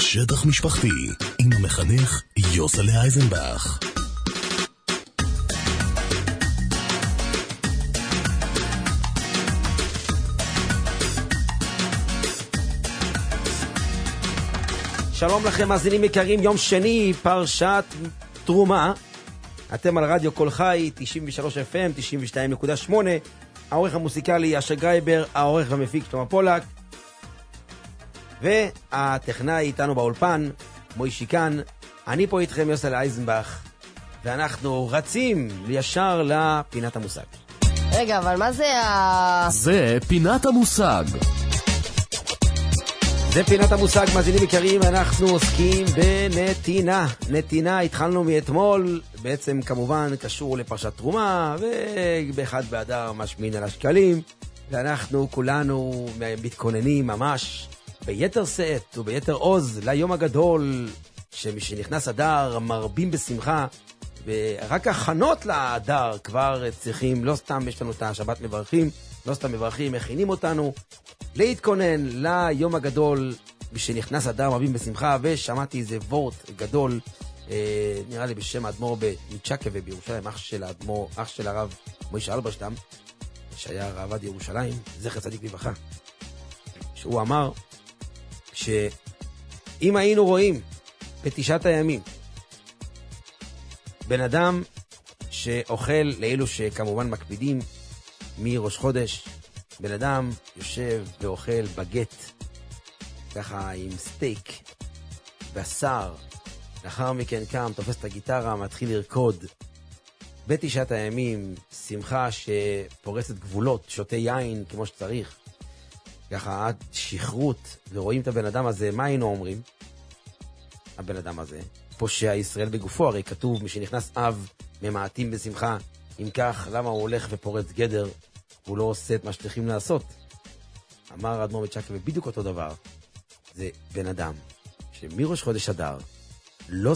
שטח משפחתי עם המחנך יוסלה אייזנבך. שלום לכם מאזינים יקרים, יום שני, פרשת תרומה. אתם על רדיו כל חי, 93 FM, 92.8. העורך המוסיקלי אשר גרייבר, העורך והמפיק שלמה פולק, והטכנאי איתנו באולפן, מוישי כאן. אני פה איתכם יוסלה אייזנבך, ואנחנו רצים ישר לפינת המושג. רגע, אבל מה זה זה פינת המושג. זה פינת המושג, מאזינים יקרים, אנחנו עוסקים בנתינה. נתינה התחלנו מאתמול, בעצם כמובן קשור לפרשת תרומה, ובאחד באדר משמין על השקלים, ואנחנו כולנו מתכוננים ממש ביתר שאת וביתר עוז ליום הגדול, שמשנכנס אדר מרבים בשמחה, ורק הכנות לאדר כבר צריכים, לא סתם יש לנו את השבת מברכים, לא סתם מברכים, מכינים אותנו להתכונן ליום הגדול שנכנס אדר מרבים בשמחה. ושמעתי איזה וורט גדול, נראה לי בשם האדמו"ר בניצ'קה ובירושלים, אח של הרב מוישה אלברשטם, שהיה רעבד ירושלים, זכר צדיק לברכה, שהוא אמר שאם היינו רואים בתשעת הימים בן אדם שאוכל, לאלו שכמובן מקפידים מראש חודש, בן אדם יושב ואוכל בגט, ככה עם סטייק בשר, לאחר מכן קם, תופס את הגיטרה, מתחיל לרקוד בתשעת הימים, שמחה שפורסת גבולות, שותה יין כמו שצריך, ככה עד שחרות, ורואים את הבן אדם הזה. מה היינו אומרים? הבן אדם הזה פושע ישראל בגופו, הרי כתוב משנכנס אב ממעטים בשמחה. אם כך, למה הוא הולך ופורץ גדר? הוא לא עושה את מה שצריכים לעשות. אמר האדמו"ר מצ'קה, ובדיוק אותו דבר, זה בן אדם שמראש חודש אדר לא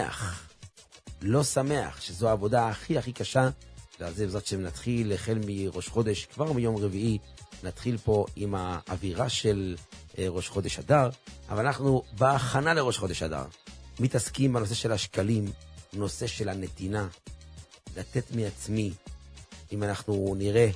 שמח, שזו העבודה הכי הכי קשה, ועל זה בעזרת השם נתחיל החל מראש חודש, כבר מיום רביעי נתחיל פה עם האווירה של ראש חודש אדר. אבל אנחנו בהכנה לראש חודש אדר מתעסקים בנושא של השקלים, נושא של הנתינה, לתת מעצמי. אם אנחנו נראה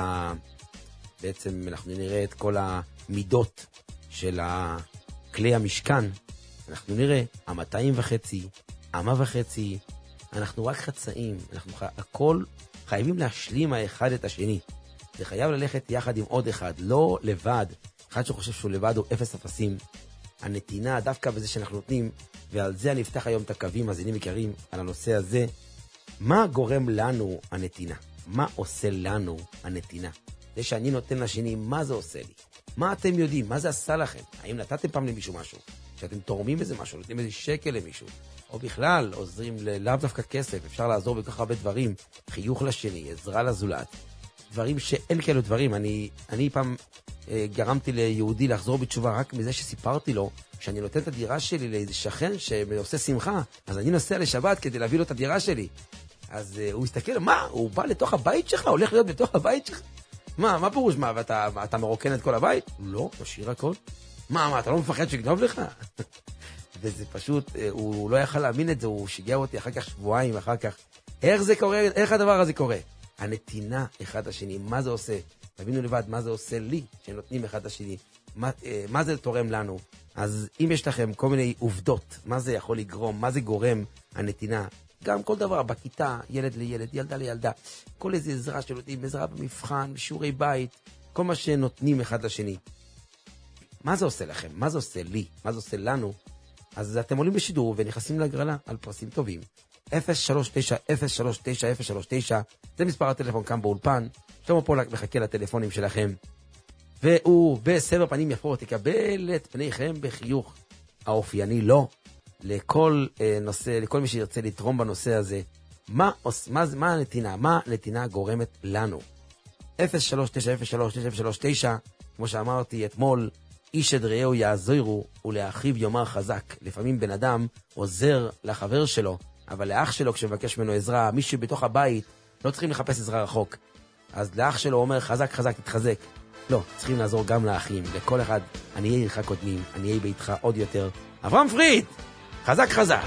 בעצם אנחנו נראה את כל המידות של כלי המשכן, אנחנו נראה 250, 150, אנחנו רק חצאים, אנחנו הכל חייבים להשלים האחד את השני. זה חייב ללכת יחד עם עוד אחד, לא לבד. אחד שחושב שהוא לבד הוא אפס אפסים. הנתינה דווקא בזה שאנחנו נותנים, ועל זה אני אפתח היום את הקווים, מאזינים יקרים, על הנושא הזה. מה גורם לנו הנתינה? מה עושה לנו הנתינה? זה שאני נותן לשני, מה זה עושה לי? מה אתם יודעים? מה זה עשה לכם? האם נתתם פעם למישהו משהו? שאתם תורמים איזה משהו, נותנים איזה שקל למישהו? או בכלל עוזרים לאו דווקא כסף, אפשר לעזור בכך הרבה דברים, חיוך לשני, עזרה לזולת, דברים שאין כאלו דברים. אני פעם גרמתי ליהודי לחזור בתשובה רק מזה שסיפרתי לו שאני נותן את הדירה שלי לאיזה שכן שעושה שמחה, אז אני נוסע לשבת כדי להביא לו את הדירה שלי. אז הוא הסתכל, מה? הוא בא לתוך הבית שלך? הולך להיות בתוך הבית שלך? מה פירוש? מה, ואתה מרוקן את כל הבית? לא, משאיר הכל. מה, אתה לא מפחד שגנוב לך? וזה פשוט, הוא לא יכל להאמין את זה, הוא שיגע אותי אחר כך שבועיים, אחר כך. איך זה קורה? איך הדבר הזה קורה? הנתינה אחד השני, מה זה עושה? תבינו לבד מה זה עושה לי, שנותנים אחד השני. מה זה תורם לנו? אז אם יש לכם כל מיני עובדות, מה זה יכול לגרום, מה זה גורם הנתינה? גם כל דבר, בכיתה, ילד לילד, ילדה לילדה, כל איזה עזרה שנותנים, עזרה במבחן, בשיעורי בית, כל מה שנותנים אחד לשני. מה זה עושה לכם? מה זה עושה לי? מה זה עושה לנו? אז אתם עולים בשידור ונכנסים להגרלה על פרסים טובים. 039-039-039, זה מספר הטלפון כאן באולפן. שלמה פולק מחכה לטלפונים שלכם, והוא בסבר פנים יפות יקבל את פניכם בחיוך האופייני לו. לכל נושא, לכל מי שירצה לתרום בנושא הזה, מה הנתינה? מה הנתינה גורמת לנו? 039-039-039, כמו שאמרתי אתמול, איש את רעהו יעזרו ולאחיו יאמר חזק. לפעמים בן אדם עוזר לחבר שלו, אבל לאח שלו כשמבקש ממנו עזרה, מישהו בתוך הבית, לא צריכים לחפש עזרה רחוק. אז לאח שלו אומר חזק חזק תתחזק. לא, צריכים לעזור גם לאחים, לכל אחד, עניי עירך קודמים, עניי ביתך עוד יותר, אברהם פריד, חזק חזק.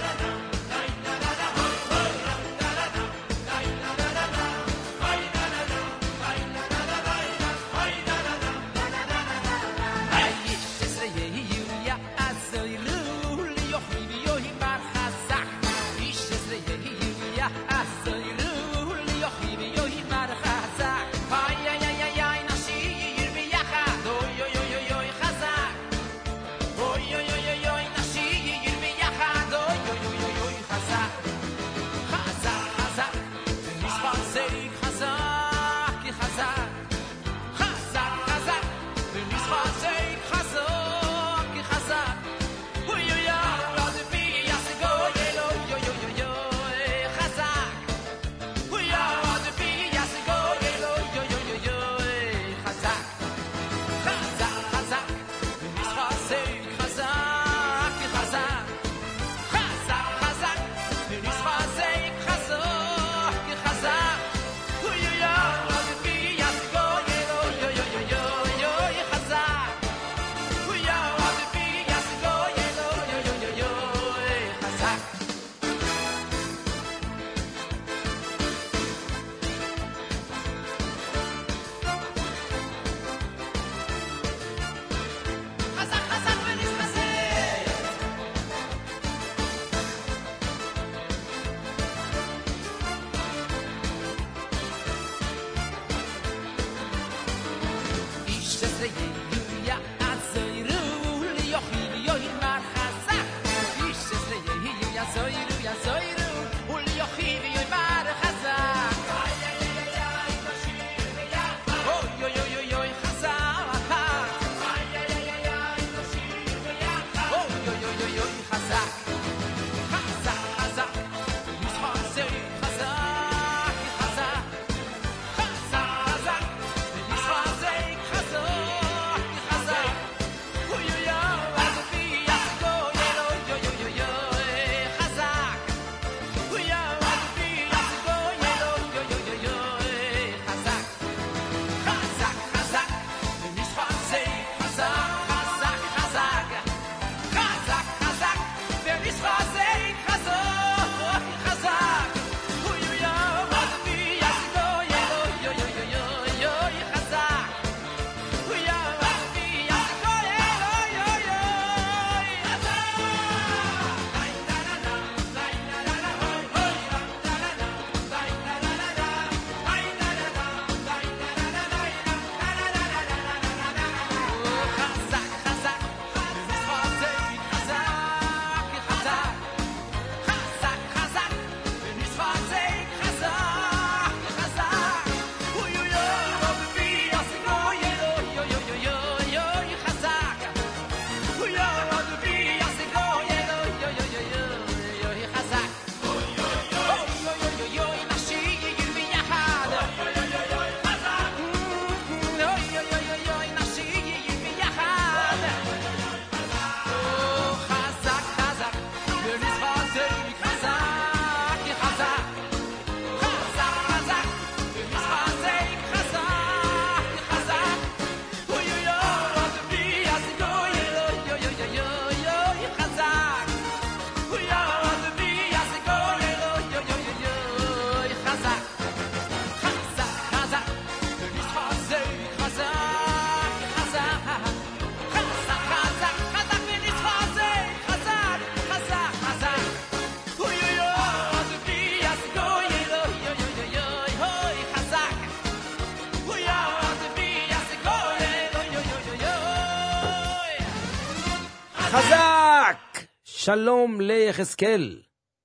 חזק! שלום ליחזקאל.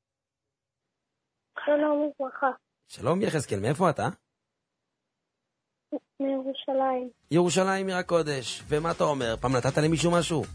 שלום וברכה. שלום יחזקאל, מאיפה אתה? מירושלים. ירושלים עיר הקודש. ומה אתה אומר? פעם נתת למישהו משהו?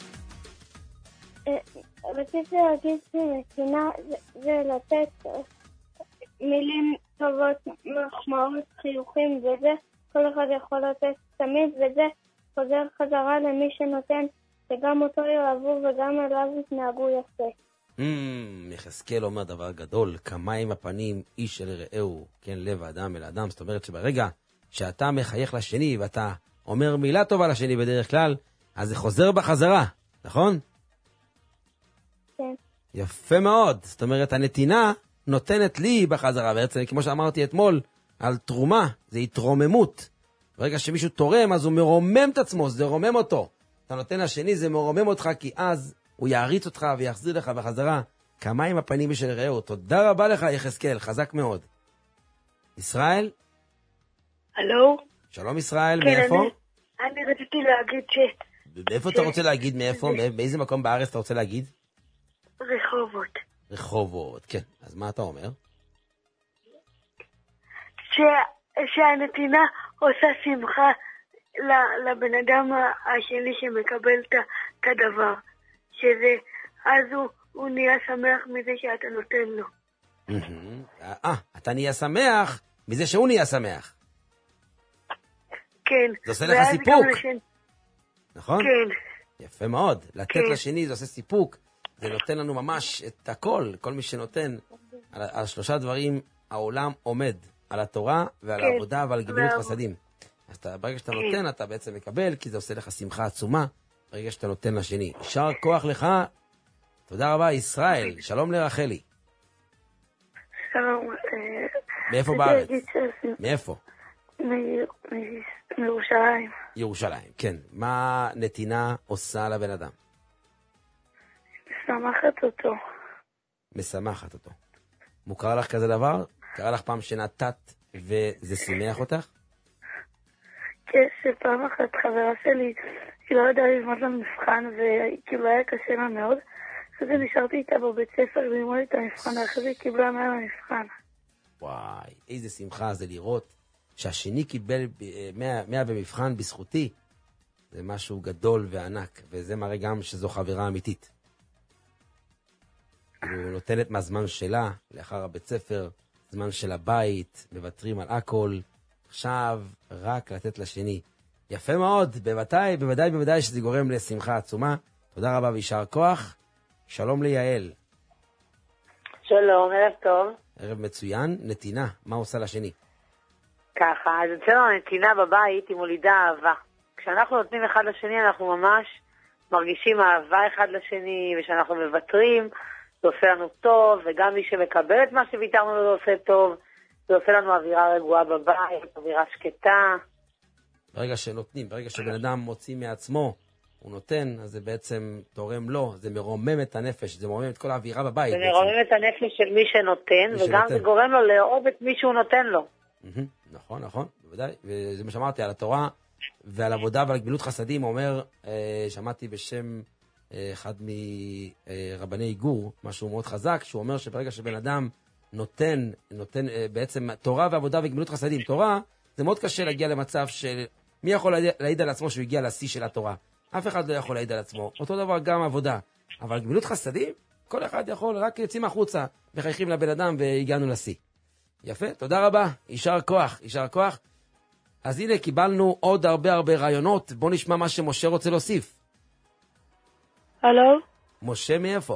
רציתי להגיד שנתינה זה לתת מילים טובות, מחמאות, חיוכים וזה כל אחד יכול לתת תמיד, וזה חוזר חזרה למי שנותן, שגם אותו יאהבו וגם אליו יתנהגו יפה. יחזקאל אומר דבר גדול, כמים הפנים איש אל רעהו, כן, לב האדם אל האדם. זאת אומרת שברגע שאתה מחייך לשני ואתה אומר מילה טובה לשני בדרך כלל, אז זה חוזר בחזרה, נכון? יפה מאוד. זאת אומרת, הנתינה נותנת לי בחזרה, בעצם, כמו שאמרתי אתמול, על תרומה, זה התרוממות. ברגע שמישהו תורם, אז הוא מרומם את עצמו, זה רומם אותו. אתה נותן לשני, זה מרומם אותך, כי אז הוא יעריץ אותך ויחזיר לך בחזרה כמה עם הפנים בשל רעהו. תודה רבה לך, יחזקאל, חזק מאוד. ישראל? הלו? שלום ישראל, כן, מאיפה? אני רציתי להגיד מאיפה אתה רוצה להגיד, מאיפה? באיזה מקום בארץ אתה רוצה להגיד? רחובות. רחובות, כן. אז מה אתה אומר? שהנתינה עושה שמחה לבן אדם השני שמקבל את הדבר. אז הוא נהיה שמח מזה שאתה נותן לו. אתה נהיה שמח מזה שהוא נהיה שמח. כן. זה עושה לך סיפוק. נכון? כן. יפה מאוד. לתת לשני זה עושה סיפוק. זה נותן לנו ממש את הכל. כל מי שנותן על שלושה דברים, העולם עומד. על התורה ועל העבודה ועל גמילות חסדים. אז ברגע שאתה נותן, אתה בעצם מקבל, כי זה עושה לך שמחה עצומה, ברגע שאתה נותן לשני. יישר כוח לך. תודה רבה, ישראל. שלום לרחלי. שלום. מאיפה בארץ? מאיפה? מירושלים. ירושלים, כן. מה נתינה עושה לבן אדם? משמחת אותו. משמחת אותו. מוכר לך כזה דבר? קרה לך פעם שנתת וזה שימח אותך? כן, שפעם אחת חברה שלי, היא לא ידעה ללמוד למבחן, וכאילו היה קשה לה מאוד. אז נשארתי איתה בבית ספר ללמוד את המבחן, אחרי היא קיבלה 100 למבחן. וואי, איזה שמחה זה לראות שהשני קיבל 100 במבחן בזכותי. זה משהו גדול וענק, וזה מראה גם שזו חברה אמיתית. היא נותנת מהזמן שלה, לאחר הבית ספר, זמן של הבית, מוותרים על הכל, עכשיו רק לתת לשני. יפה מאוד, בוודאי שזה גורם לשמחה עצומה. תודה רבה ויישר כוח. שלום ליעל. שלום, ערב טוב. ערב מצוין. נתינה, מה עושה לשני? ככה, אז אצלנו הנתינה בבית היא מולידה אהבה. כשאנחנו נותנים אחד לשני, אנחנו ממש מרגישים אהבה אחד לשני, ושאנחנו מוותרים, זה עושה לנו טוב, וגם מי שמקבל את מה שוויתרנו לו זה עושה טוב, זה עושה לנו אווירה רגועה בבית, אווירה שקטה. ברגע שנותנים, ברגע שבן אדם מוציא מעצמו, הוא נותן, אז זה בעצם תורם לו, זה מרומם את הנפש, זה מרומם את כל האווירה בבית. זה מרומם את הנפש של מי שנותן, וגם זה גורם לו לאהוב את מי שהוא נותן לו. נכון, נכון, בוודאי, וזה מה שאמרתי על התורה ועל עבודה ועל גמילות חסדים, אומר, שמעתי בשם אחד מרבני גור, משהו מאוד חזק, שהוא אומר שברגע שבן אדם נותן בעצם תורה ועבודה וגמילות חסדים, תורה, זה מאוד קשה להגיע למצב של מי יכול להעיד על עצמו שהוא הגיע לשיא של התורה. אף אחד לא יכול להעיד על עצמו. אותו דבר גם עבודה. אבל גמילות חסדים, כל אחד יכול, רק יוצאים החוצה, מחייכים לבן אדם והגענו לשיא. יפה, תודה רבה, יישר כוח, יישר כוח. אז הנה, קיבלנו עוד הרבה רעיונות. בוא נשמע מה שמשה רוצה להוסיף. הלו? משה מאיפה?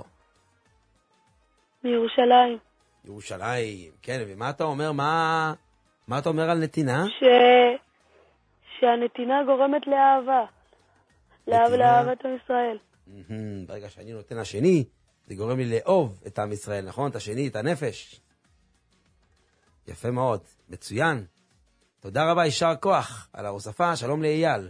מירושלים. ירושלים, כן, ומה אתה אומר, מה אתה אומר על נתינה? שהנתינה גורמת לאהבה. לאהבת עם ישראל. ברגע שאני נותן לשני, זה גורם לי לאהוב את עם ישראל, נכון? את השני, את הנפש. יפה מאוד, מצוין. תודה רבה, יישר כוח על ההוספה. שלום לאייל.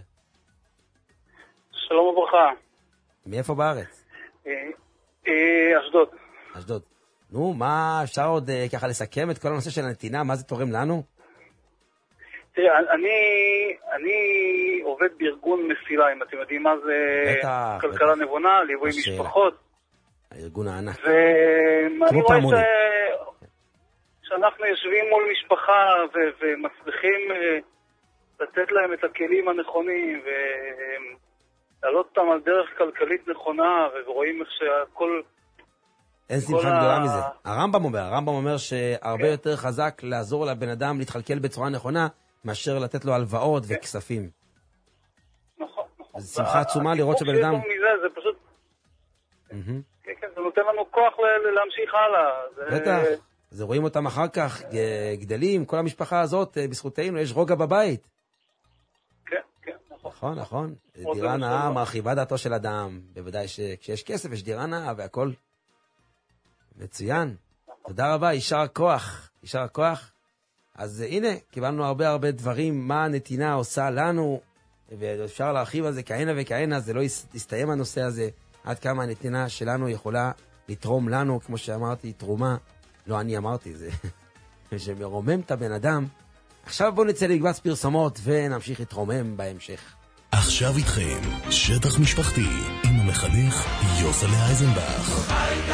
שלום וברכה. מאיפה בארץ? אשדוד. אשדוד. נו, מה אפשר עוד ככה לסכם את כל הנושא של הנתינה? מה זה תורם לנו? תראה, אני עובד בארגון מסילה, אם אתם יודעים מה זה כלכלה נבונה, ליווי משפחות. הארגון הענק. ואני רואה שאנחנו יושבים מול משפחה ומצליחים לתת להם את הכלים הנכונים ולהעלות אותם על דרך כלכלית נכונה, ורואים איך שהכל... אין שמחה גדולה מזה. הרמב"ם אומר שהרבה יותר חזק לעזור לבן אדם להתחלקל בצורה נכונה, מאשר לתת לו הלוואות וכספים. נכון. זה שמחה עצומה לראות שבן אדם... זה פשוט... כן, זה נותן לנו כוח להמשיך הלאה. בטח. זה רואים אותם אחר כך, גדלים, כל המשפחה הזאת, בזכותנו, יש רוגע בבית. כן, נכון. נכון. דירה נאה מרחיבה דעתו של אדם. בוודאי שכשיש כסף יש דירה נאה והכל. מצוין. תודה רבה, יישר כוח. יישר כוח. אז הנה, קיבלנו הרבה דברים, מה הנתינה עושה לנו, ואפשר להרחיב על זה כהנה וכהנה, זה לא יסתיים הנושא הזה, עד כמה הנתינה שלנו יכולה לתרום לנו, כמו שאמרתי, תרומה, לא אני אמרתי, זה שמרומם את הבן אדם. עכשיו בואו נצא לגבץ פרסומות ונמשיך להתרומם בהמשך. עכשיו איתכם, שטח משפחתי, עם המחנך יוסלה אייזנבך.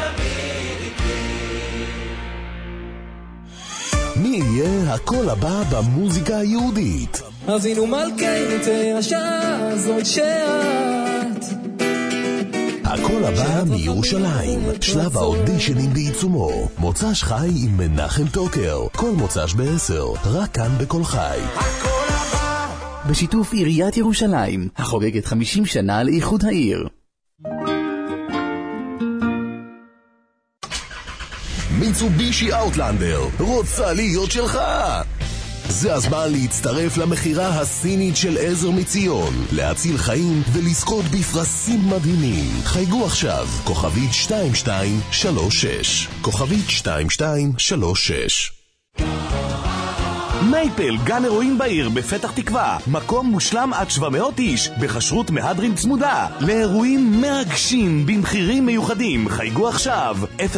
מי יהיה הקול הבא במוזיקה היהודית? אבינו מלכנו תרשע, זאת שעת. הקול הבא מירושלים, שלב האודישנים בעיצומו. מוצ"ש חי עם מנחם טוקר, כל מוצ"ש ב-10, רק כאן בכל חי. הקול הבא בשיתוף עיריית ירושלים, החוגגת 50 שנה לאיחוד העיר. מיצובישי אאוטלנדר רוצה להיות שלך. זה הזמן להצטרף למחירה הסינית של עזר מציון, להציל חיים ולזכות בפרסים מדהימים. חייגו עכשיו, כוכבית 2236, כוכבית 2236. מייפל, גן אירועים בעיר בפתח תקווה, מקום מושלם עד 700 איש, בחשרות מהדרין צמודה, לאירועים מרגשים במחירים מיוחדים. חייגו עכשיו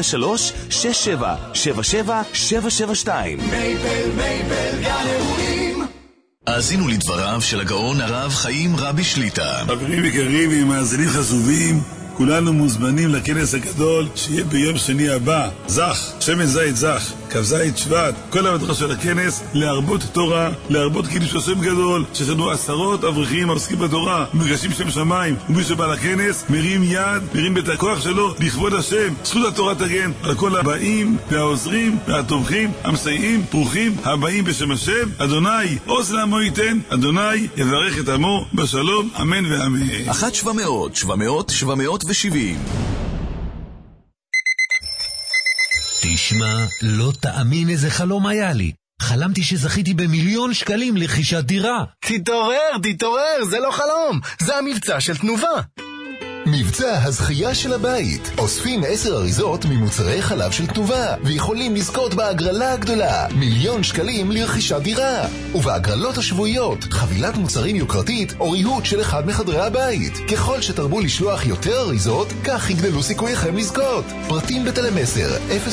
03-6777-772. מייפל, גן אירועים. האזינו לדבריו של הגאון הרב חיים רבי שליטה. חברים יקרים ומאזינים חשובים, כולנו מוזמנים לכנס הגדול שיהיה ביום שני הבא. זך, שמן זית זך, כ"ז שבט, כל המטרה של הכנס להרבות תורה, להרבות קידוש השם גדול, שיש לנו 10 אברכים העוסקים בתורה, מרגשים שם שמיים, ומי שבא לכנס מרים יד, מרים את הכוח שלו לכבוד השם. זכות התורה תגן על כל הבאים והעוזרים והתומכים, המסייעים, ברוכים הבאים בשם השם. אדוני עוז לעמו ייתן, אדוני יברך את עמו בשלום, אמן ואמן. 1-700-700-770. תשמע, לא תאמין איזה חלום היה לי. חלמתי שזכיתי ב1,000,000 שקלים לרכישת דירה. תתעורר, זה לא חלום, זה המבצע של תנובה. מבצע הזכייה של הבית. אוספים 10 אריזות ממוצרי חלב של תנובה, ויכולים לזכות בהגרלה הגדולה, 1,000,000 שקלים לרכישת דירה. ובהגרלות השבועיות, חבילת מוצרים יוקרתית או ריהוט של אחד מחדרי הבית. ככל שתרבו לשלוח יותר אריזות, כך יגדלו סיכוייכם לזכות. פרטים בטלמסר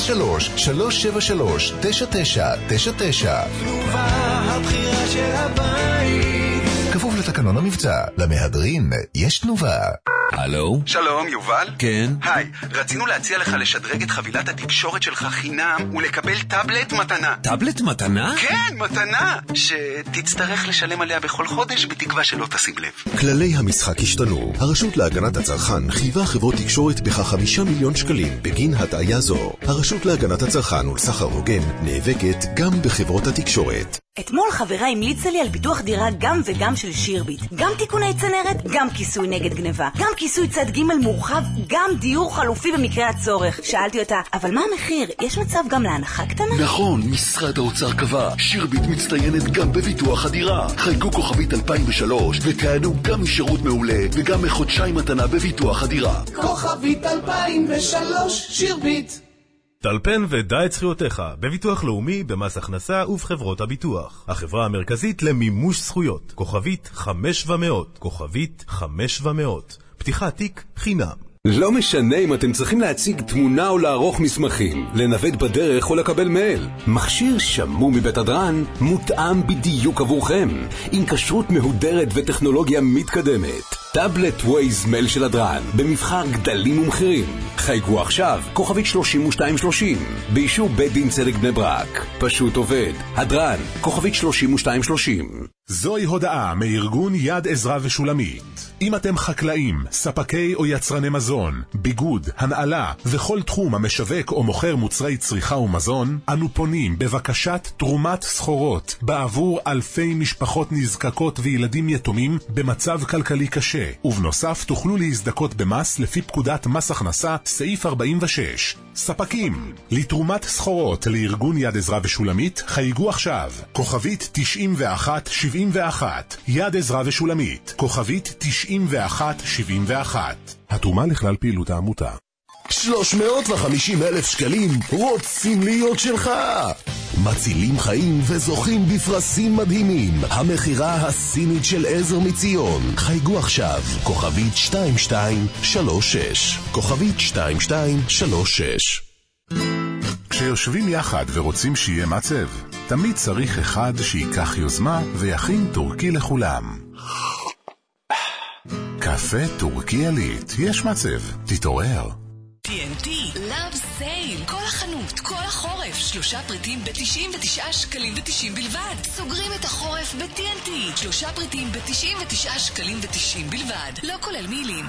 03-373-9999. תנובה, הבחירה של הבית. כפוף לתקנון המבצע, למהדרין יש תנובה. הלו? שלום, יובל? כן. היי, רצינו להציע לך לשדרג את חבילת התקשורת שלך חינם ולקבל טאבלט מתנה. טאבלט מתנה? כן, מתנה! שתצטרך לשלם עליה בכל חודש בתקווה שלא תשים לב. כללי המשחק השתנו. הרשות להגנת הצרכן חייבה חברות תקשורת בכך 5 מיליון שקלים בגין הטעיה זו. הרשות להגנת הצרכן ולסחר הוגן נאבקת גם בחברות התקשורת. אתמול חברה המליצה לי על ביטוח דירה גם וגם של שירביט. גם תיקוני צנרת, גם כיסוי נגד גניבה, גם כיסוי צד ג' מורחב, גם דיור חלופי במקרה הצורך. שאלתי אותה, אבל מה המחיר? יש מצב גם להנחה קטנה? נכון, משרד האוצר קבע. שירביט מצטיינת גם בביטוח הדירה. חייגו כוכבית 2003 ותענו גם משירות מעולה וגם מחודשיים מתנה בביטוח הדירה. כוכבית 2003, שירביט. טלפן ודע את זכויותיך בביטוח לאומי, במס הכנסה ובחברות הביטוח. החברה המרכזית למימוש זכויות. כוכבית 5,700. כוכבית 5,700. פתיחת תיק חינם. לא משנה אם אתם צריכים להציג תמונה או לערוך מסמכים, לנווט בדרך או לקבל מייל. מכשיר שמור מבית הדרן מותאם בדיוק עבורכם, עם כשרות מהודרת וטכנולוגיה מתקדמת. טאבלט ווייז מייל של הדרן, במבחר גדלים ומחירים. חייגו עכשיו, כוכבית 3230, באישור בית דין צדק בני ברק. פשוט עובד. הדרן, כוכבית 3230. זוהי הודעה מארגון יד עזרא ושולמית. אם אתם חקלאים, ספקי או יצרני מזון, ביגוד, הנעלה וכל תחום המשווק או מוכר מוצרי צריכה ומזון, אנו פונים בבקשת תרומת סחורות בעבור אלפי משפחות נזקקות וילדים יתומים במצב כלכלי קשה. ובנוסף תוכלו להזדכות במס לפי פקודת מס הכנסה סעיף 46. ספקים, לתרומת סחורות לארגון יד עזרא ושולמית, חייגו עכשיו, כוכבית 9171, יד עזרא ושולמית, כוכבית 9171. התרומה לכלל פעילות העמותה. 350,000 שקלים רוצים להיות שלך. מצילים חיים וזוכים בפרסים מדהימים. המחירה הסינית של עזר מציון. חייגו עכשיו, כוכבית 2236. כוכבית 2236. כשיושבים יחד ורוצים שיהיה מצב, תמיד צריך אחד שיקח יוזמה ויכין טורקי לכולם. קפה טורקי עילית, יש מצב, תתעורר. TNT, Love Sale, כל החנות, כל החורף, 3 פריטים ב-99 שקלים ו-90 בלבד. סוגרים את החורף ב-TNT, 3 פריטים ב-99 שקלים ו-90 בלבד. לא כולל מילים.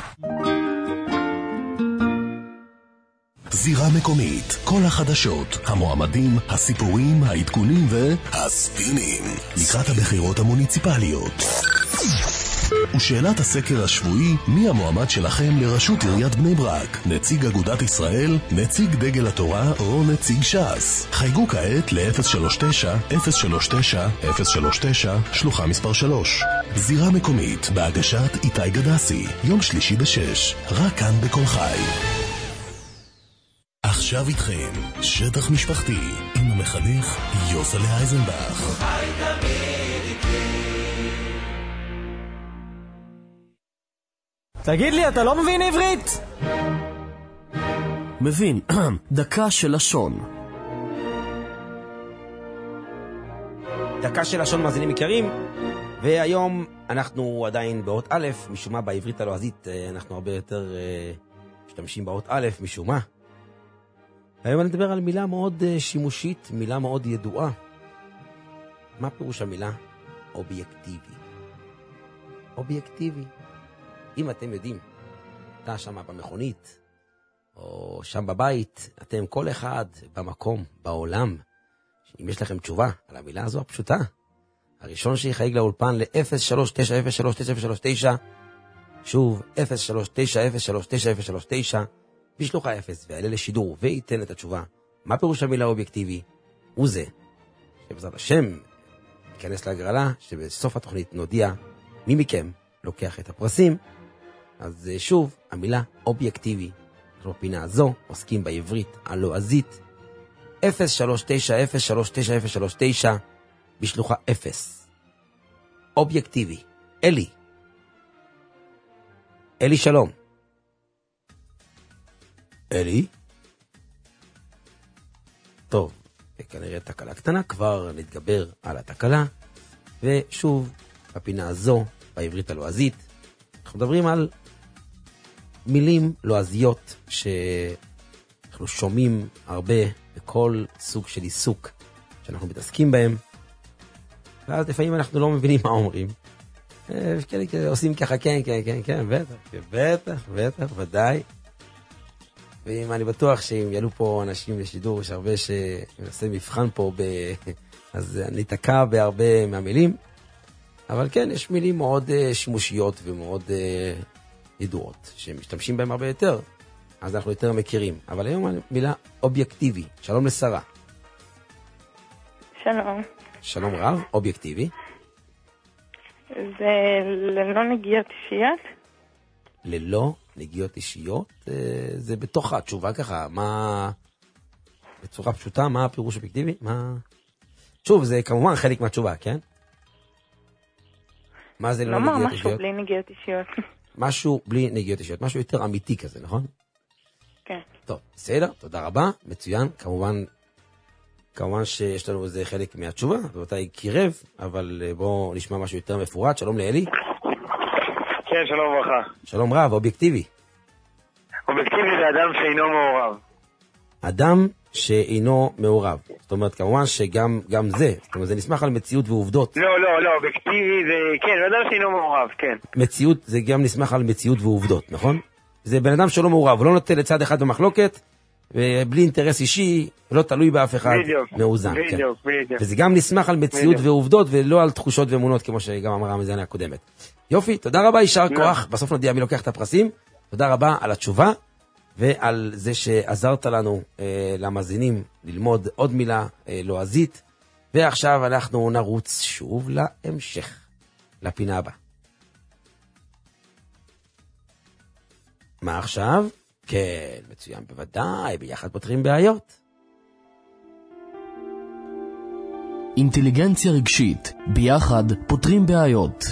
זירה מקומית, כל החדשות, המועמדים, הסיפורים, העדכונים והספינים לקראת הבחירות המוניציפליות. ושאלת הסקר השבועי, מי המועמד שלכם לראשות עיריית בני ברק? נציג אגודת ישראל, נציג דגל התורה או נציג ש"ס? חייגו כעת ל-039-039-039, שלוחה מספר 3. זירה מקומית, בהגשת איתי גדסי, יום שלישי ב-6, רק כאן בכל חי. עכשיו איתכם, שטח משפחתי, עם המחנך יוסלה אייזנבך. תגיד לי, אתה לא מבין עברית? מבין, דקה של לשון. דקה של לשון מאזינים יקרים, והיום אנחנו עדיין באות א', משום מה בעברית הלועזית אנחנו הרבה יותר משתמשים באות א', משום מה. היום אני אדבר על מילה מאוד שימושית, מילה מאוד ידועה. מה פירוש המילה? אובייקטיבי. אובייקטיבי. אם אתם יודעים, אתה שם במכונית, או שם בבית, אתם כל אחד במקום, בעולם, אם יש לכם תשובה על המילה הזו הפשוטה, הראשון שיחייג לאולפן ל-039-039-039, שוב, 039-039-039, בשלוחה 0, ויעלה לשידור וייתן את התשובה. מה פירוש המילה אובייקטיבי? הוא זה, שבעזרת השם ייכנס להגרלה, שבסוף התוכנית נודיע מי מכם לוקח את הפרסים. אז שוב, המילה אובייקטיבי. אנחנו בפינה הזו עוסקים בעברית הלועזית. 039-039-039 בשלוחה 0. אובייקטיבי. אלי. אלי, שלום. אלי? טוב, כנראה תקלה קטנה, כבר נתגבר על התקלה. ושוב, בפינה הזו, בעברית הלועזית, אנחנו מדברים על מילים לועזיות שאנחנו שומעים הרבה בכל סוג של עיסוק שאנחנו מתעסקים בהם, ואז לפעמים אנחנו לא מבינים מה אומרים. עושים ככה, כן, בטח, ודאי. ואם אני בטוח שאם יעלו פה אנשים לשידור, יש הרבה שמנסה מבחן פה, אז אני תקע בהרבה מהמילים. אבל כן, יש מילים מאוד שימושיות ומאוד ידועות, שמשתמשים בהם הרבה יותר, אז אנחנו יותר מכירים. אבל היום מילה אובייקטיבי. שלום לשרה. שלום. שלום רב, אובייקטיבי. זה ללא נגיעות אישיות? ללא נגיעות אישיות? זה בתוך התשובה ככה, מה... בצורה פשוטה, מה הפירוש אובייקטיבי? מה... שוב, זה כמובן חלק מהתשובה, כן? מה זה ללא נגיעות אישיות? משהו בלי נגיעות אישיות. משהו בלי נגיעות אישיות, משהו יותר אמיתי כזה, נכון? כן. טוב, בסדר, תודה רבה, מצוין, כמובן שיש לנו איזה חלק מהתשובה, ואותי קירב, אבל בואו נשמע משהו יותר מפורט. שלום לאלי. כן, שלום וברכה. שלום רב, אובייקטיבי. אובייקטיבי זה אדם שאינו מעורב. אדם שאינו מעורב. זאת אומרת, כמובן שגם זה, זאת אומרת, זה נסמך על מציאות ועובדות. לא, אובייקטיבי זה, כן, אדם שאינו מעורב, כן. מציאות זה גם נסמך על מציאות ועובדות, נכון? זה בן אדם שלא מעורב, הוא לא נוטה לצד אחד במחלוקת, ובלי אינטרס אישי, לא תלוי באף אחד, מאוזן. בדיוק. וזה גם נסמך על מציאות ועובדות, ולא על תחושות ואמונות, כמו שגם אמרה המזינה הקודמת. יופי, תודה רבה, יישר כוח, בסוף נודיע מי לוקח את הפרסים. תודה רבה על התשובה, ועל זה שעזרת לנו למאזינים ללמוד עוד מילה לועזית. ועכשיו אנחנו נרוץ שוב להמשך, לפינה הבאה. מה עכשיו? כן, מצוין, בוודאי, ביחד פותרים בעיות. אינטליגנציה רגשית, ביחד פותרים בעיות.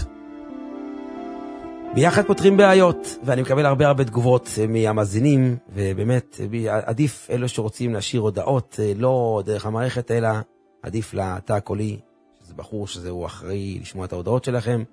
ביחד פותרים בעיות, ואני מקבל הרבה תגובות מהמאזינים, ובאמת עדיף אלו שרוצים להשאיר הודעות, לא דרך המערכת, אלא עדיף לתא הקולי, שזה בחור שזהו אחראי לשמוע את ההודעות שלכם,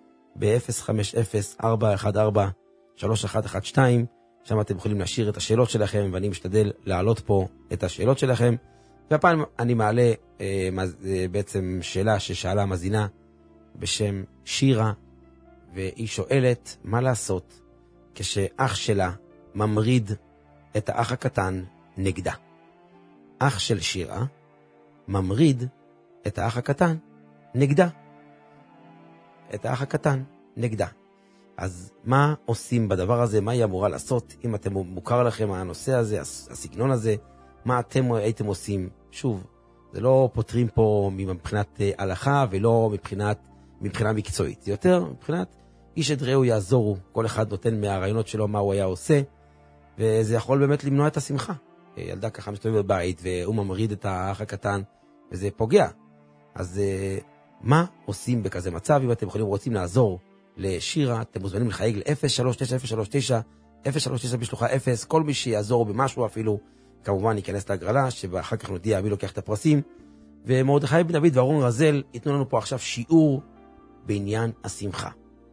ב-050-414-3112, שם אתם יכולים להשאיר את השאלות שלכם, ואני משתדל להעלות פה את השאלות שלכם. והפעם אני מעלה בעצם שאלה ששאלה המאזינה בשם שירה, והיא שואלת מה לעשות כשאח שלה ממריד את האח הקטן נגדה. אח של שירה ממריד את האח הקטן נגדה. את האח הקטן נגדה. אז מה עושים בדבר הזה? מה היא אמורה לעשות? אם אתם מוכר לכם הנושא הזה, הסגנון הזה, מה אתם הייתם עושים? שוב, זה לא פותרים פה מבחינת הלכה ולא מבחינה מקצועית. זה יותר מבחינת איש את רעהו יעזורו. כל אחד נותן מהרעיונות שלו מה הוא היה עושה, וזה יכול באמת למנוע את השמחה. ילדה ככה מסתובב בבית והוא ממריד את האח הקטן וזה פוגע. אז מה עושים בכזה מצב? אם אתם רוצים לעזור לשירה, אתם מוזמנים לחייג ל-039-039 בשלוחה 0, כל מי שיעזור במשהו אפילו, כמובן ייכנס להגרלה, שאחר כך נודיע מי לוקח את הפרסים, ומרדכי בן דוד ואורון רזל ייתנו לנו פה עכשיו שיעור בעניין השמחה.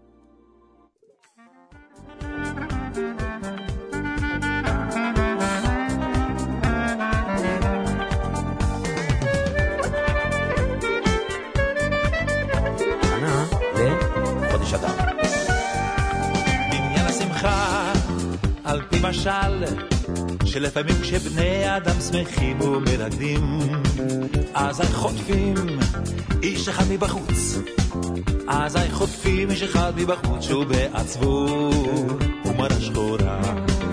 לחודש אדר. בעניין השמחה, על פי משל, שלפעמים כשבני אדם שמחים ומרקדים, אז חוטפים איש אחד מבחוץ, אז חוטפים איש אחד מבחוץ שהוא בעצבו ומרה שחורה.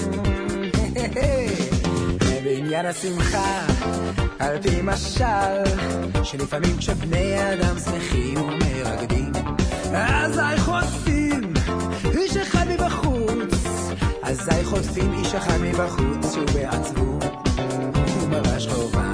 בעניין השמחה, על פי משל, שלפעמים כשבני אדם שמחים ומרקדים, אז חוטפים איש אחד מבחוץ, אז חוטפים איש אחד מבחוץ שהוא בעצבו ומרה שחורה.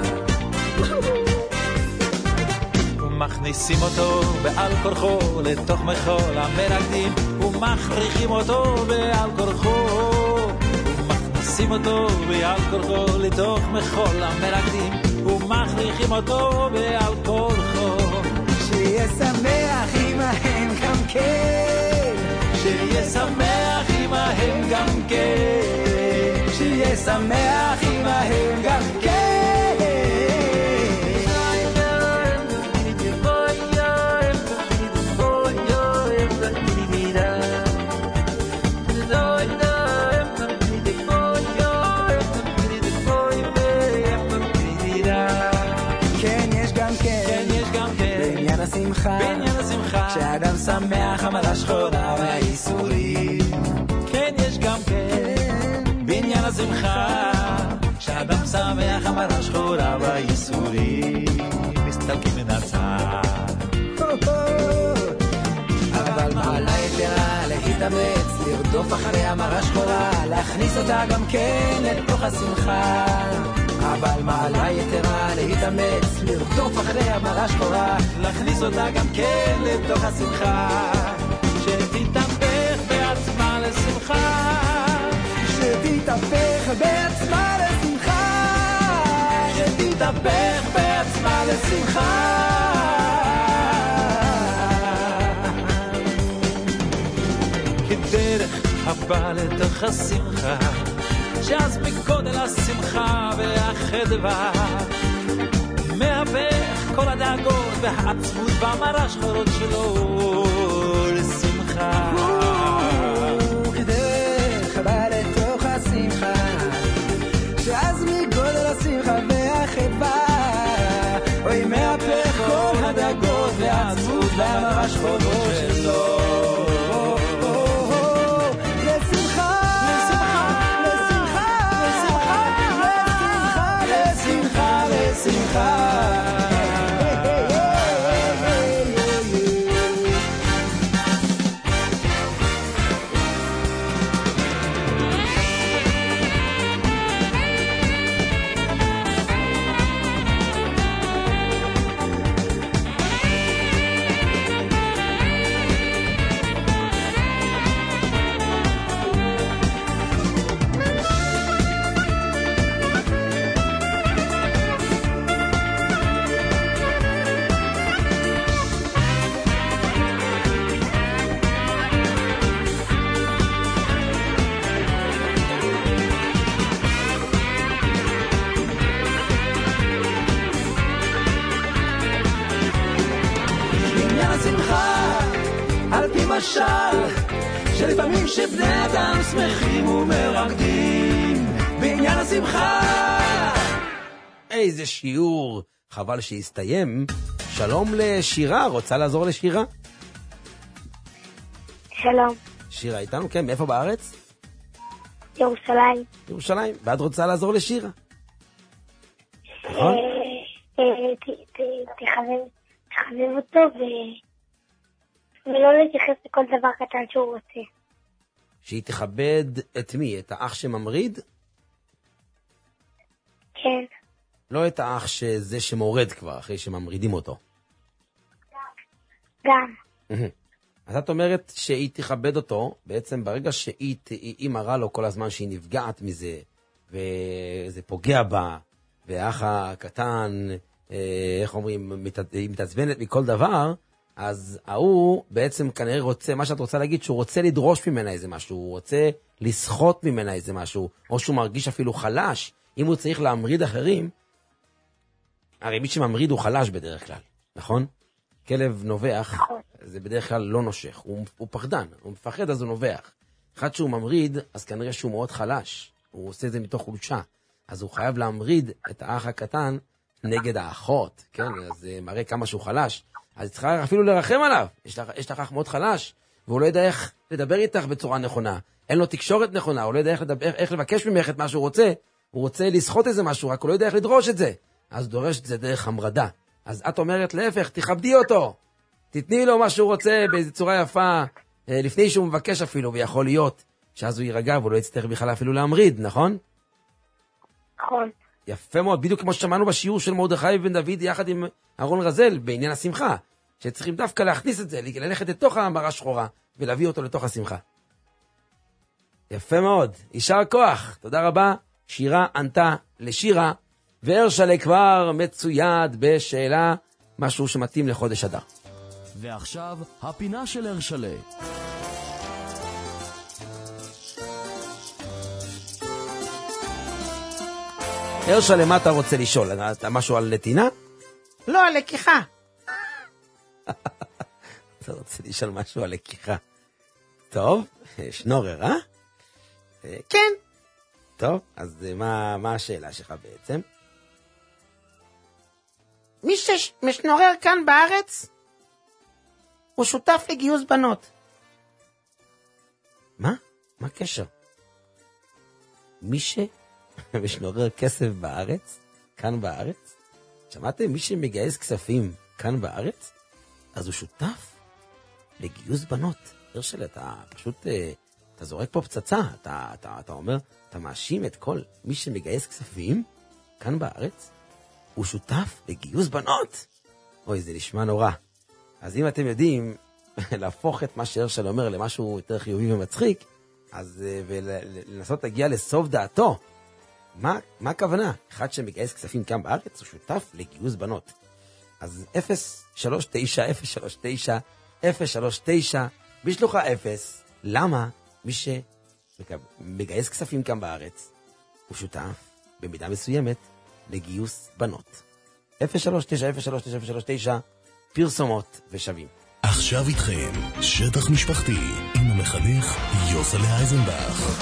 ומכניסים אותו בעל כורחו לתוך מחול המרקדים, ומכריחים אותו בעל כורחו, ומכניסים אותו בעל כורחו לתוך מחול המרקדים, ומכריחים אותו בעל כורחו. שיהיה שמח עמהם גם כן, שיהיה שמח עמהם גם כן, שיהיה שמח עמהם גם כן. בעניין השמחה, כשאדם שמח המרה שחורה והייסורים. כן, יש גם כן בעניין השמחה, כשאדם שמח המרה שחורה והייסורים מסתלקים מן הצער. אבל מעלה יתרה להתאמץ, לרדוף אחרי המרה שחורה, להכניס אותה גם כן לתוך השמחה. אבל מעלה יתרה להתאמץ, לרדוף אחרי המרה שחורה, להכניס אותה גם כן לתוך השמחה, שתתהפך בעצמה לשמחה, שתתהפך בעצמה לשמחה, שתתהפך בעצמה לשמחה. כדרך הבא לתוך השמחה, שאז מגודל השמחה והחדווה מהפך כל הדאגות והעצבות והמרה שחורות שלו לשמחה. כדרך הבא לתוך השמחה, שאז מגודל השמחה והחדווה, אוי מהפך כל הדאגות והעצבות והמרה שחורות שלו. שלפעמים שבני אדם שמחים ומרקדים בעניין השמחה. איזה שיעור, חבל שהסתיים. שלום לשירה, רוצה לעזור לשירה? שלום. שירה איתנו, כן, מאיפה בארץ? ירושלים. ירושלים, ואת רוצה לעזור לשירה? נכון? תחבב אותו ולא להתייחס לכל דבר קטן שהוא רוצה. שהיא תכבד את מי? את האח שממריד? כן. לא את האח שזה שמורד כבר, אחרי שממרידים אותו. גם. אז את אומרת שהיא תכבד אותו, בעצם ברגע שהיא מראה לו כל הזמן שהיא נפגעת מזה, וזה פוגע בה, והאח הקטן, איך אומרים, היא מתעצבנת מכל דבר, אז הוא בעצם כנראה רוצה, מה שאת רוצה להגיד, שהוא רוצה לדרוש ממנה איזה משהו, הוא רוצה לסחוט ממנה איזה משהו, או שהוא מרגיש אפילו חלש. אם הוא צריך להמריד אחרים, הרי מי שממריד הוא חלש בדרך כלל, נכון? כלב נובח, זה בדרך כלל לא נושך, הוא פחדן, הוא מפחד אז הוא נובח. אחד שהוא ממריד, אז כנראה שהוא מאוד חלש, הוא עושה את זה מתוך חולשה, אז הוא חייב להמריד את האח הקטן נגד האחות, כן? אז זה מראה כמה שהוא חלש, אז צריכה אפילו לרחם עליו, יש לך אח מאוד חלש, והוא לא יודע איך לדבר איתך בצורה נכונה, אין לו תקשורת נכונה, הוא לא יודע איך לבקש ממך את מה שהוא רוצה, הוא רוצה לסחוט איזה משהו, רק הוא לא יודע איך לדרוש את זה, אז דורש את זה דרך המרדה. אז את אומרת להפך, תכבדי אותו, תתני לו מה שהוא רוצה באיזו צורה יפה, לפני שהוא מבקש אפילו, ויכול להיות שאז הוא יירגע, והוא לא יצטרך בכלל אפילו להמריד, נכון? נכון. יפה מאוד, בדיוק כמו ששמענו בשיעור של מרדכי ובן דוד, יחד עם אהרון רזל, בעניין השמחה, שצריכים דווקא להכניס את זה, ללכת לתוך המרה שחורה, ולהביא אותו לתוך השמחה. יפה מאוד, יישר כוח, תודה רבה. שירה ענתה לשירה, והרשלה כבר מצויד בשאלה, משהו שמתאים לחודש אדר. ועכשיו, הפינה של הרשלה. הרשלה, מה אתה רוצה לשאול? אתה משהו על נתינה? לא, על לקיחה. אתה רוצה לשאול משהו על לקיחה. טוב, שנורר, אה? כן. טוב, אז מה השאלה שלך בעצם? מי שמשנורר כאן בארץ, הוא שותף לגיוס בנות. מה? מה הקשר? מי שמשנורר כסף בארץ, כאן בארץ? שמעתם? מי שמגייס כספים כאן בארץ, אז הוא שותף לגיוס בנות. הרשלה, אתה פשוט, אתה זורק פה פצצה, אתה אומר, אתה מאשים את כל מי שמגייס כספים כאן בארץ, הוא שותף לגיוס בנות. אוי, זה נשמע נורא. אז אם אתם יודעים להפוך את מה שהרשלה אומר למשהו יותר חיובי ומצחיק, אז ולנסות להגיע לסוף דעתו, מה הכוונה? אחד שמגייס כספים כאן בארץ הוא שותף לגיוס בנות. אז 039-039-039 בשלוחה 0, למה מי שמגייס כספים כאן בארץ הוא שותף במידה מסוימת לגיוס בנות. 039-039-039 פרסומות ושווים. עכשיו איתכם שטח משפחתי עם המחנך יוסלה אייזנבך.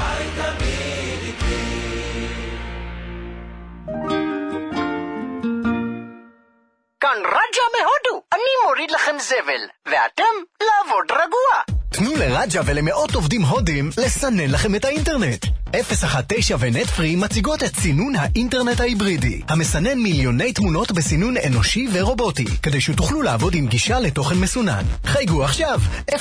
כאן רג'ה מהודו, אני מוריד לכם זבל, ואתם לעבוד רגוע. תנו לרג'ה ולמאות עובדים הודים לסנן לכם את האינטרנט. 019 ונטפרי מציגות את סינון האינטרנט ההיברידי, המסנן מיליוני תמונות בסינון אנושי ורובוטי, כדי שתוכלו לעבוד עם גישה לתוכן מסונן. חייגו עכשיו 055-99-055-99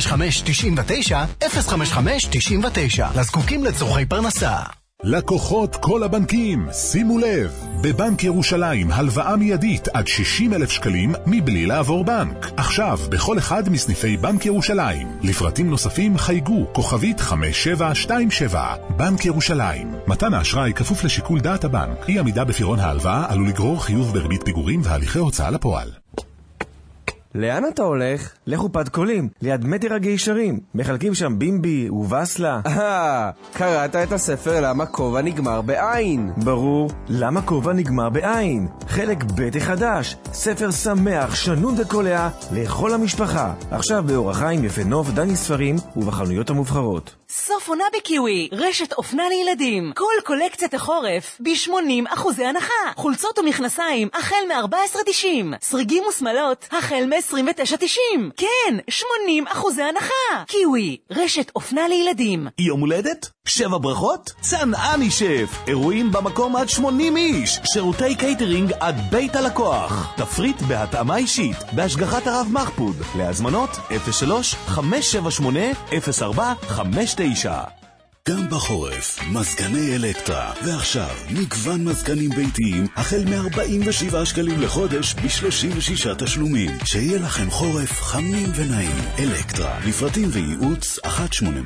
לזקוקים לצורכי פרנסה. לקוחות כל הבנקים, שימו לב, בבנק ירושלים הלוואה מיידית עד 60,000 שקלים מבלי לעבור בנק. עכשיו בכל אחד מסניפי בנק ירושלים. לפרטים נוספים חייגו כוכבית 5727. בנק ירושלים. מתן האשראי כפוף לשיקול דעת הבנק. אי עמידה בפירעון ההלוואה עלול לגרור חיוב בריבית פיגורים והליכי הוצאה לפועל. לאן אתה הולך? לחופת קולים, ליד מטר הגיישרים. מחלקים שם בימבי ובסלה. קראת את הספר למה כובע נגמר בעין. ברור, למה כובע נגמר בעין. חלק ב' החדש, ספר שמח, שנון וקולע, לכל המשפחה. עכשיו באורח חיים, יפה נוף, דני ספרים ובחנויות המובחרות. סוף עונה בקיווי, רשת אופנה לילדים. כל קולקציית החורף ב-80% הנחה. חולצות ומכנסיים החל מ-14.90. סריגים ושמלות החל מ-29.90. כן, 80% הנחה. קיווי, רשת אופנה לילדים. יום הולדת? 7 ברכות? צנעני שף. אירועים במקום עד 80 איש. שירותי קייטרינג עד בית הלקוח. תפריט בהתאמה אישית. בהשגחת הרב מחפוד. להזמנות 03-578-0459. גם בחורף, מזגני אלקטרה. ועכשיו, מגוון מזגנים ביתיים, החל מ-47 שקלים לחודש ב-36 תשלומים. שיהיה לכם חורף חמים ונעים. אלקטרה, לפרטים וייעוץ 1-800-222-222.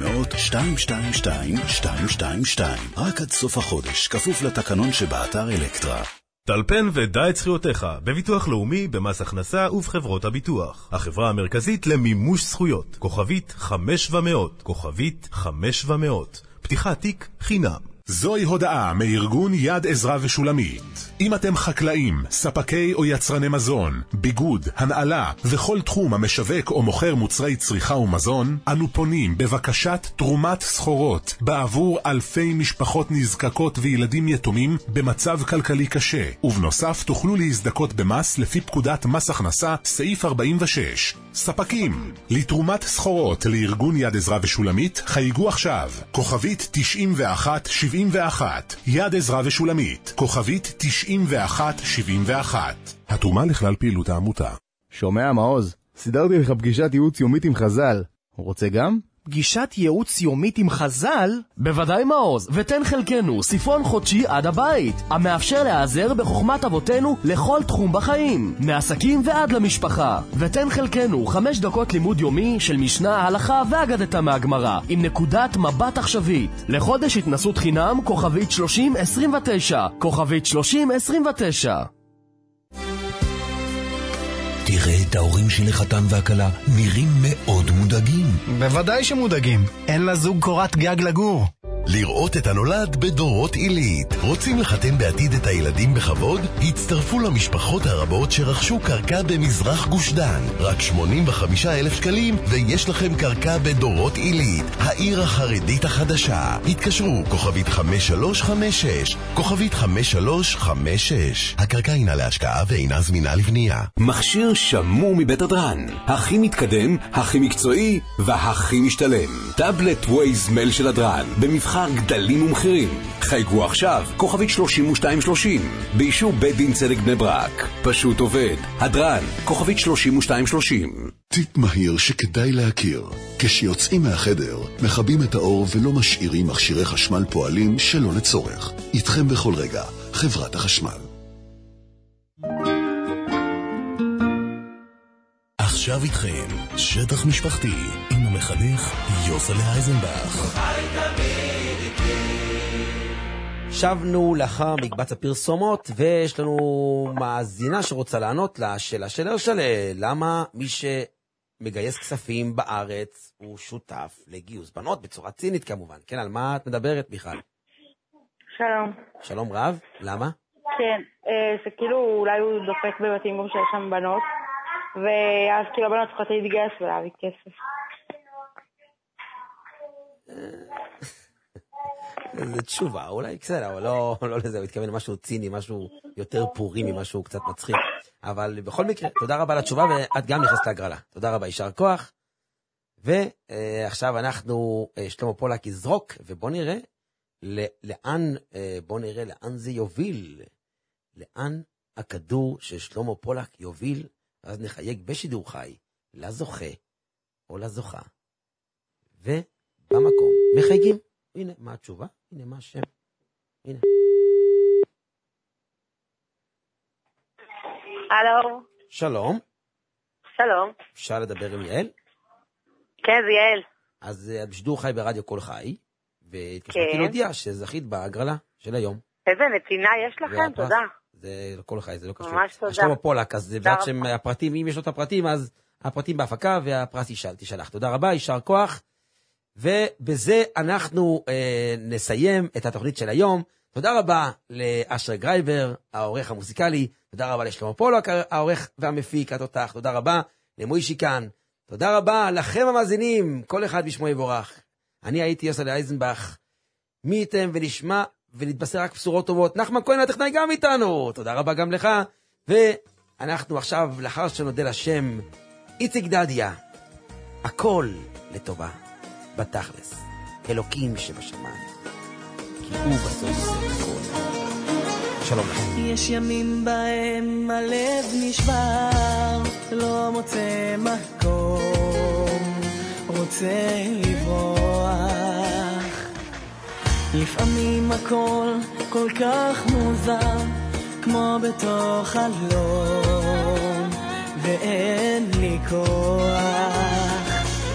רק עד סוף החודש, כפוף לתקנון שבאתר אלקטרה. טלפן ודע את זכויותיך, בביטוח לאומי, במס הכנסה ובחברות הביטוח. החברה המרכזית למימוש זכויות. כוכבית 5700, כוכבית 5700. פתיחת תיק חינם. זוהי הודעה מארגון יד עזרא ושולמית. אם אתם חקלאים, ספקי או יצרני מזון, ביגוד, הנעלה וכל תחום המשווק או מוכר מוצרי צריכה ומזון, אנו פונים בבקשת תרומת סחורות בעבור אלפי משפחות נזקקות וילדים יתומים במצב כלכלי קשה. ובנוסף תוכלו להזדכות במס לפי פקודת מס הכנסה סעיף 46. ספקים, לתרומת סחורות לארגון יד עזרא ושולמית חייגו עכשיו. כוכבית 9171. יד עזרא ושולמית. כוכבית 9171. התרומה לכלל פעילות העמותה. שומע מעוז, סידרתי לך פגישת ייעוץ יומית עם חז"ל. רוצה גם? פגישת ייעוץ יומית עם חז"ל? בוודאי מעוז, ותן חלקנו ספרון חודשי עד הבית, המאפשר להיעזר בחוכמת אבותינו לכל תחום בחיים, מעסקים ועד למשפחה. ותן חלקנו 5 דקות לימוד יומי של משנה, הלכה ואגדתה מהגמרא, עם נקודת מבט עכשווית. לחודש התנסות חינם, כוכבית 3029, כוכבית 3029. תראה את ההורים של החתן והכלה, נראים מאוד מודאגים. בוודאי שמודאגים. אין לזוג קורת גג לגור. לראות את הנולד בדורות עילית. רוצים לחתן בעתיד את הילדים בכבוד? הצטרפו למשפחות הרבות שרכשו קרקע במזרח גוש דן. רק 85,000 שקלים ויש לכם קרקע בדורות עילית, העיר החרדית החדשה. התקשרו כוכבית 5356, כוכבית 5356. הקרקע הינה להשקעה ואינה זמינה לבנייה. מכשיר שמור מבית הדרן, הכי מתקדם, הכי מקצועי והכי משתלם. טאבלט ווייז מייל של הדרן, במבחר גדלים ומחירים. חייגו עכשיו, כוכבית 3230, באישור בית דין צדק בני ברק. פשוט עובד. הדרן, כוכבית 3230. טיפ מהיר שכדאי להכיר. כשיוצאים מהחדר, מכבים את האור ולא משאירים מכשירי חשמל פועלים שלא לצורך. איתכם בכל רגע, חברת החשמל. עכשיו איתכם, שטח משפחתי, עם המחנך יוסלה אייזנבך. שבנו לאחר מקבץ הפרסומות, ויש לנו מאזינה שרוצה לענות לשאלה של הרשלה, למה מי שמגייס כספים בארץ הוא שותף לגיוס בנות בצורה צינית כמובן. כן, על מה את מדברת מיכל? שלום. שלום רב, למה? כן, זה כאילו אולי הוא דופק בבתים שיש שם בנות, ואז כאילו הבנות צריכות להתגייס ולהביא כסף. זה תשובה, אולי בסדר, אבל לא לזה, הוא התכוון משהו ציני, משהו יותר פורי ממשהו קצת מצחיק. אבל בכל מקרה, תודה רבה לתשובה, ואת גם נכנסת להגרלה. תודה רבה, יישר כוח. ועכשיו אנחנו, שלמה פולק יזרוק, ובוא נראה לאן זה יוביל. לאן הכדור של שלמה פולק יוביל, ואז נחייג בשידור חי לזוכה או לזוכה. ובמקום מחייגים. הנה, מה התשובה? הנה, מה השם? הנה. הלו. שלום. שלום. אפשר לדבר עם יעל? כן, זה יעל. אז בשידור חי ברדיו כל חי, והתקשרתי להודיע שזכית בהגרלה של היום. איזה נתינה יש לכם, תודה. זה כל אחד, זה לא קשור. ממש תודה. שלמה פולק, אז זה בעד שהם הפרטים, אם יש לו את הפרטים, אז הפרטים בהפקה והפרס תשלח. תודה רבה, יישר כוח. ובזה אנחנו נסיים את התוכנית של היום. תודה רבה לאשר גרייבר, העורך המוזיקלי. תודה רבה לשלמה פולק, העורך והמפיק התותח. תודה רבה למוישי כאן. תודה רבה לכם המאזינים, כל אחד בשמו יבורך. אני הייתי יוסי אייזנבך. מי איתם ונשמע ונתבשר רק בשורות טובות. נחמן כהן הטכנאי גם איתנו. תודה רבה גם לך. ואנחנו עכשיו, לאחר שנודה לשם, איציק דדיה. הכל לטובה. בתכלס. אלוקים שבשמיים. כי הוא בסוף זה הכל. שלום לכם. יש ימים בהם הלב נשבר, לא מוצא מקום, רוצה לברוח. לפעמים הכל כל כך מוזר, כמו בתוך חלום, ואין לי כוח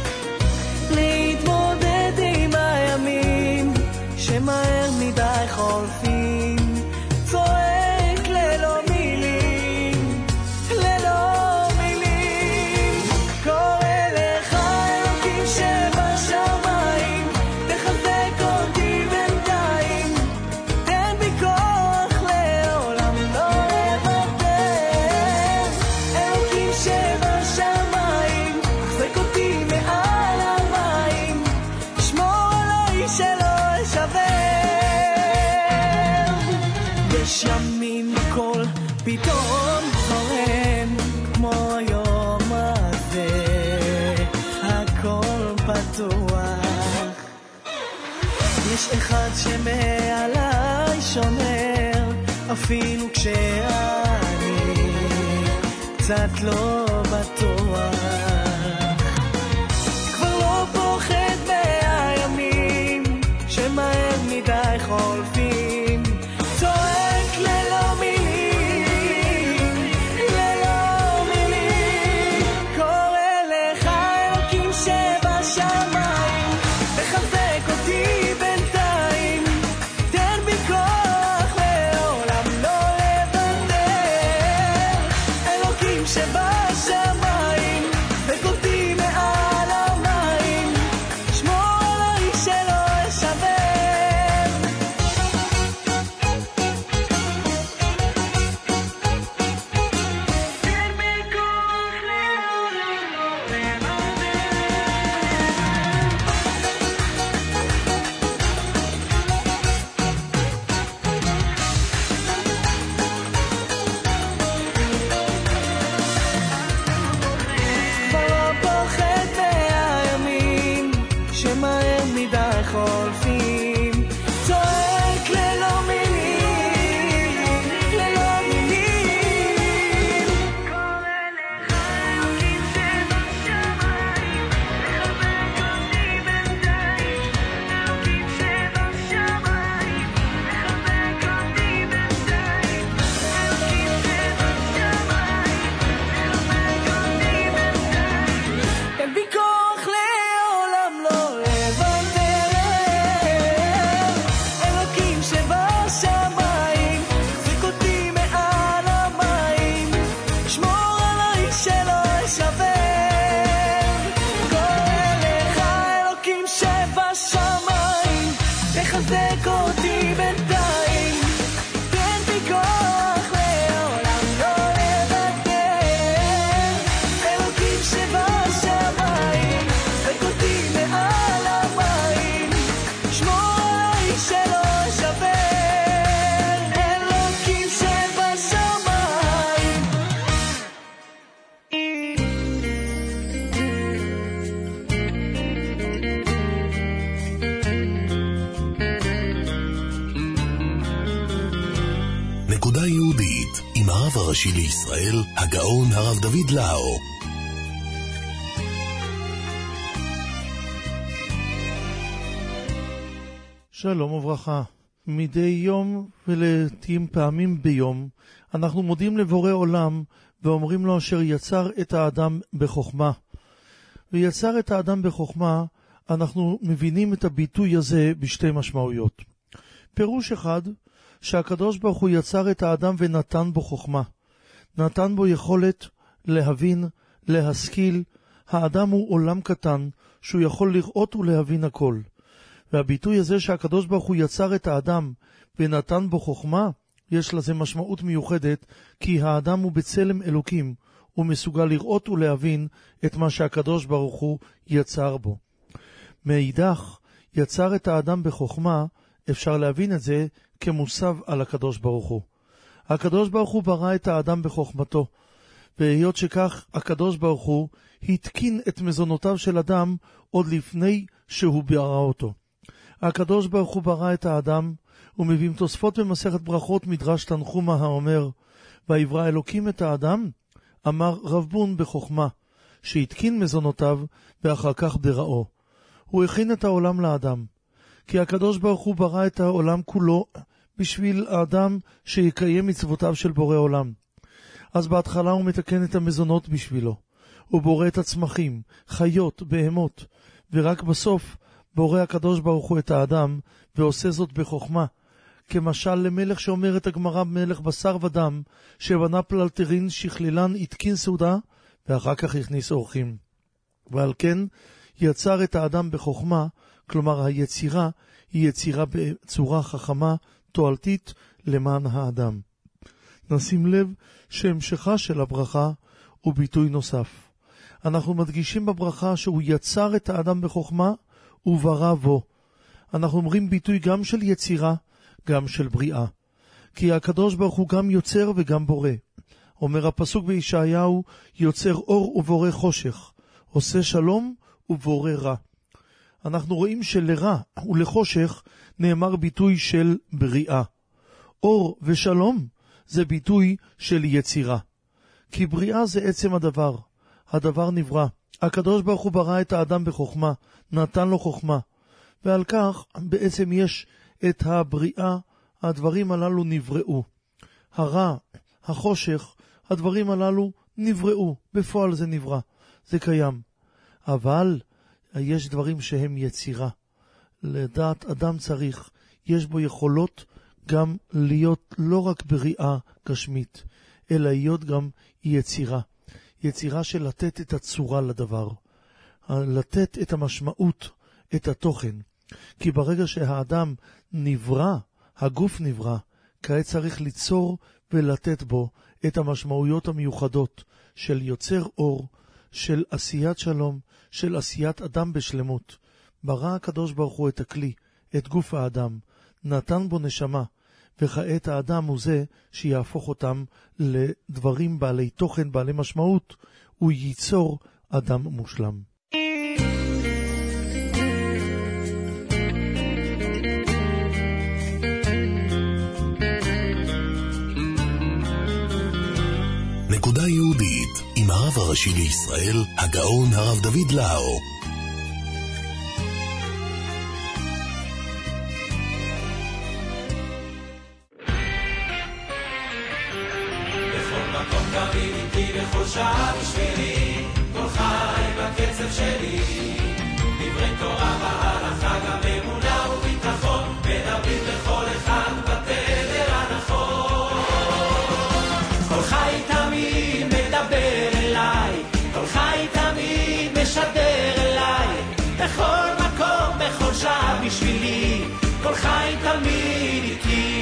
להתמודד עם הימים שמהר מדי חולפים. צועק ללא מילים, ללא מילים, קורא לך אלוקים שבשמיים, תחזק אותי בינתיים, תן בי כוח לעולם לא לוותר. אלוקים שבשמיים, תחזק אותי מעל המים, שמור עליי שלא אשבר. יש ימים הכל פתאום זורם, כמו היום הזה, הכל פתוח. יש אחד שמעליי שומר, אפילו כשאני קצת לא בטוח. כבר לא פוחד מהימים שמהר מדי חולפים. צועק ללא מילים, ללא מילים, קורא לך אלוקים שבשמיים, תחזק אותי בינתיים, תן בי כוח לעולם לא לוותר. אלוקים שבשמיים, תחזק אותי מעל המים, שמור עליי שלא אשבר. כבר לא פוחד מהימים שמהר מדי חולפים. צועק ללא מילים, ללא מילים, קורא לך אלוקים שבשמיים, תחזק אותי בינתיים. אלוקים שבשמיים, תחזק אותי בינתיים. אלוקים שבשמיים, תחזק אותי בינתיים. תן בי כוח לעולם לא לוותר. אלוקים שבשמיים, תחזק אותי מעל המים, שמור עליי שלא אשבר. קורא לך אלוקים שבשמיים, תחזק אותי בינתיים, תן בי כוח לעולם לא לוותר. אלוקים שבשמיים, תחזק אותי מעל המים, שמור עליי שלא אשבר. אלוקים שבשמיים. נקודה יהודית עם הרב הראשי לישראל, הגאון הרב דוד לאו. שלום וברכה. מדי יום ולעתים פעמים ביום אנחנו מודים לבורא עולם ואומרים לו אשר יצר את האדם בחוכמה. ויצר את האדם בחוכמה, אנחנו מבינים את הביטוי הזה בשתי משמעויות. פירוש אחד, שהקדוש ברוך הוא יצר את האדם ונתן בו חוכמה. נתן בו יכולת להבין, להשכיל. האדם הוא עולם קטן שהוא יכול לראות ולהבין הכל. והביטוי הזה שהקדוש ברוך הוא יצר את האדם ונתן בו חוכמה, יש לזה משמעות מיוחדת, כי האדם הוא בצלם אלוקים, הוא מסוגל לראות ולהבין את מה שהקדוש ברוך הוא יצר בו. מאידך, יצר את האדם בחוכמה, אפשר להבין את זה כמוסב על הקדוש ברוך הוא. הקדוש ברוך הוא ברא את האדם בחוכמתו, והיות שכך הקדוש ברוך הוא התקין את מזונותיו של אדם עוד לפני שהוא ברא אותו. הקדוש ברוך הוא ברא את האדם, ומביאים תוספות במסכת ברכות מדרש תנחומא האומר, ויברא אלוקים את האדם, אמר רב בון בחוכמה, שהתקין מזונותיו ואחר כך בראו. הוא הכין את העולם לאדם, כי הקדוש ברוך הוא ברא את העולם כולו בשביל האדם שיקיים מצוותיו של בורא עולם. אז בהתחלה הוא מתקן את המזונות בשבילו, הוא בורא את הצמחים, חיות, בהמות, ורק בסוף בורא הקדוש ברוך הוא את האדם ועושה זאת בחוכמה, כמשל למלך שאומרת הגמרא מלך בשר ודם, שבנה פללטרין שכלילן התקין סעודה ואחר כך הכניס אורחים. ועל כן יצר את האדם בחוכמה, כלומר היצירה היא יצירה בצורה חכמה, תועלתית למען האדם. נשים לב שהמשכה של הברכה הוא ביטוי נוסף. אנחנו מדגישים בברכה שהוא יצר את האדם בחוכמה וברא בו. אנחנו אומרים ביטוי גם של יצירה, גם של בריאה. כי הקדוש ברוך הוא גם יוצר וגם בורא. אומר הפסוק בישעיהו, יוצר אור ובורא חושך, עושה שלום ובורא רע. אנחנו רואים שלרע ולחושך נאמר ביטוי של בריאה. אור ושלום זה ביטוי של יצירה. כי בריאה זה עצם הדבר. הדבר נברא. הקדוש ברוך הוא ברא את האדם בחוכמה, נתן לו חוכמה. ועל כך בעצם יש את הבריאה, הדברים הללו נבראו. הרע, החושך, הדברים הללו נבראו. בפועל זה נברא, זה קיים. אבל יש דברים שהם יצירה. לדעת אדם צריך, יש בו יכולות גם להיות לא רק בריאה גשמית, אלא להיות גם יצירה. יצירה של לתת את הצורה לדבר. לתת את המשמעות, את התוכן. כי ברגע שהאדם נברא, הגוף נברא, כעת צריך ליצור ולתת בו את המשמעויות המיוחדות של יוצר אור, של עשיית שלום, של עשיית אדם בשלמות. ברא הקדוש ברוך הוא את הכלי, את גוף האדם, נתן בו נשמה, וכעת האדם הוא זה שיהפוך אותם לדברים בעלי תוכן, בעלי משמעות, הוא ייצור אדם מושלם. נקודה יהודית עם הרב הראשי לישראל, הגאון הרב דוד לאו. בכל שעה בשבילי, כל חי בקצב שלי, דברי תורה בהלכה גם אמונה וביטחון, מדברים לכל אחד בתדר הנכון. כל חי תמיד מדבר אליי, כל חי תמיד משדר אליי, בכל מקום, בכל שעה בשבילי, כל חי תמיד איתי.